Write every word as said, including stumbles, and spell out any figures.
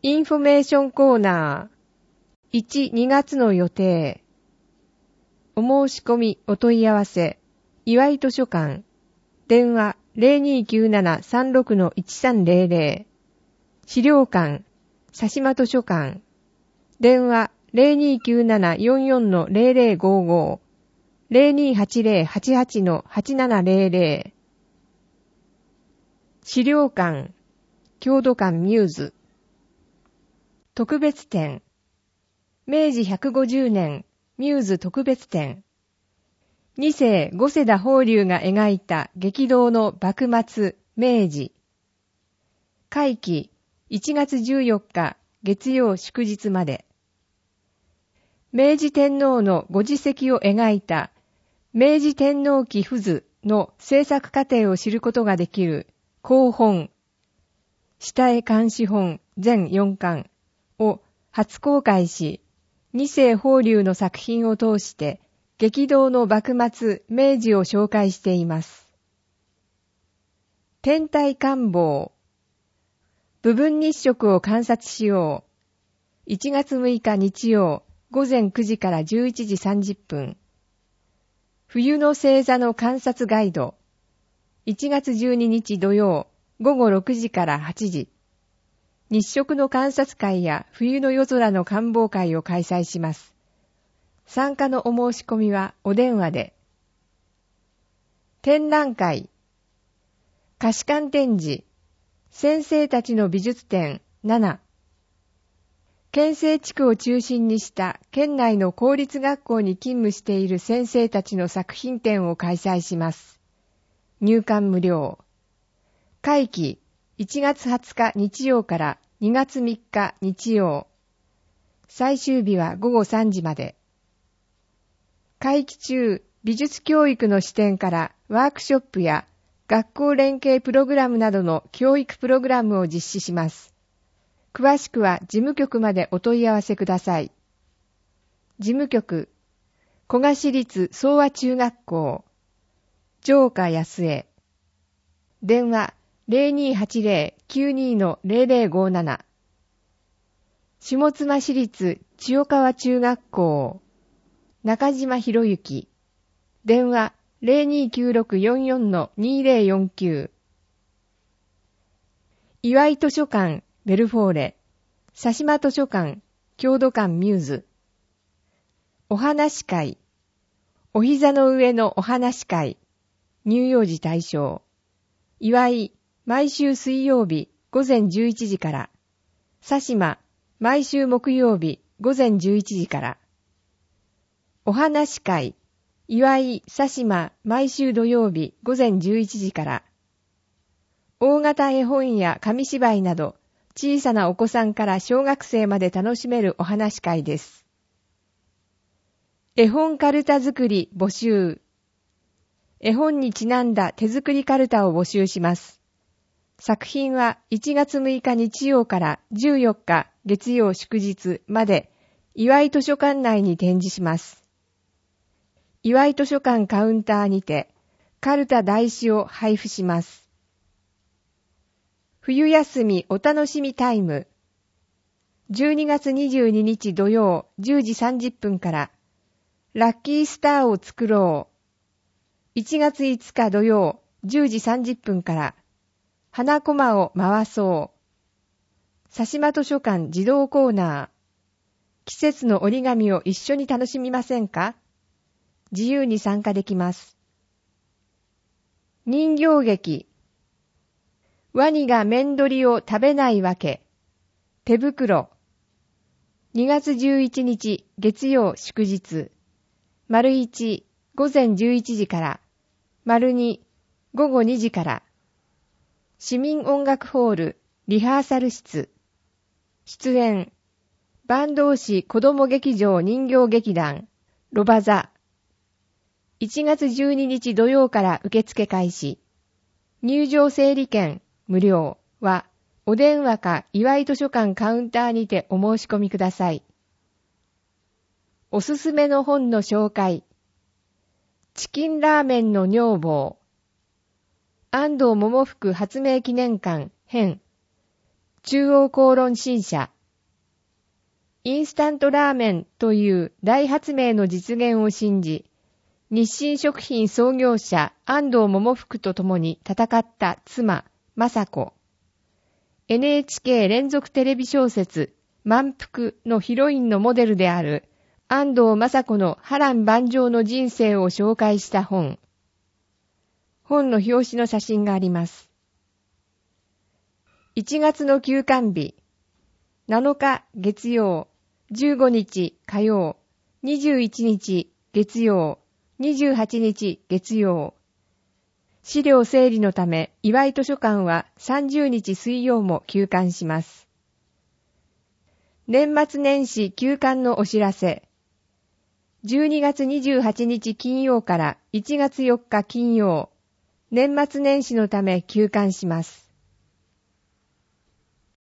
インフォメーションコーナーいち、にがつの予定。お申し込みお問い合わせ岩井図書館電話 ゼロにーきゅうななさんろくのいちさんゼロゼロ 資料館佐島図書館電話 ゼロにーきゅうななよんよんのゼロゼロごご ゼロにーはちゼロはちはちのはちななゼロゼロ 資料館郷土館ミューズ特別展明治ひゃくごじゅうねんミューズ特別展に世五世田法隆が描いた激動の幕末明治会期いちがつじゅうよっか月曜祝日まで明治天皇のご事績を描いた明治天皇記付図の制作過程を知ることができる広本下絵監視本全よんかんを初公開し、に世法隆の作品を通して激動の幕末明治を紹介しています。天体観望部分日食を観察しよう。いちがつむいか日曜午前くじからじゅういちじさんじゅっぷん。冬の星座の観察ガイド。いちがつじゅうににち土曜午後ろくじからはちじ。日食の観察会や冬の夜空の観望会を開催します。参加のお申し込みはお電話で。展覧会菓子館展示先生たちの美術展なな県西地区を中心にした県内の公立学校に勤務している先生たちの作品展を開催します。入館無料。会期いちがつはつか日曜からにがつみっか日曜。最終日はごごさんじまで。会期中、美術教育の視点からワークショップや学校連携プログラムなどの教育プログラムを実施します。詳しくは事務局までお問い合わせください。事務局、古賀市立総和中学校、城下安江。電話ゼロにーはちゼロきゅうにーのゼロゼロごなな。下妻市立千代川中学校、中島博之。電話ゼロにーきゅうろくよんよんのにゼロよんきゅう。岩井図書館ベルフォーレ、佐島図書館郷土館ミューズ。お話会、お膝の上のお話会、乳幼児対象。岩井毎週水曜日午前じゅういちじから、佐島毎週木曜日午前じゅういちじから、お話会、岩井佐島毎週土曜日午前じゅういちじから、大型絵本や紙芝居など小さなお子さんから小学生まで楽しめるお話会です。絵本カルタ作り募集。絵本にちなんだ手作りカルタを募集します。作品はいちがつむいか日曜からじゅうよっか月曜祝日まで岩井図書館内に展示します。岩井図書館カウンターにてカルタ台紙を配布します。冬休みお楽しみタイム。じゅうにがつにじゅうににち土曜じゅうじさんじゅっぷんからラッキースターを作ろう。いちがついつか土曜じゅうじさんじゅっぷんから花駒を回そう。佐島図書館児童コーナー。季節の折り紙を一緒に楽しみませんか？自由に参加できます。人形劇。ワニが面取りを食べないわけ。手袋。にがつじゅういちにち月曜祝日。丸いち午前じゅういちじから。丸に午後にじから。市民音楽ホールリハーサル室。出演坂東市子ども劇場人形劇団ロバザ。いちがつじゅうににち土曜から受付開始。入場整理券無料はお電話か岩井図書館カウンターにてお申し込みください。おすすめの本の紹介。チキンラーメンの女房。安藤桃福発明記念館編。 中央公論新社。インスタントラーメンという大発明の実現を信じ、日清食品創業者安藤桃福と共に戦った妻、雅子。エヌエイチケー 連続テレビ小説、満腹のヒロインのモデルである安藤雅子の波乱万丈の人生を紹介した本。本の表紙の写真があります。いちがつの休刊日、なのか月曜、じゅうごにち火曜、にじゅういちにち月曜、にじゅうはちにち月曜。資料整理のため、岩井図書館はさんじゅうにち水曜も休刊します。年末年始休刊のお知らせ。じゅうにがつにじゅうはちにち金曜からいちがつよっか金曜、年末年始のため休刊します。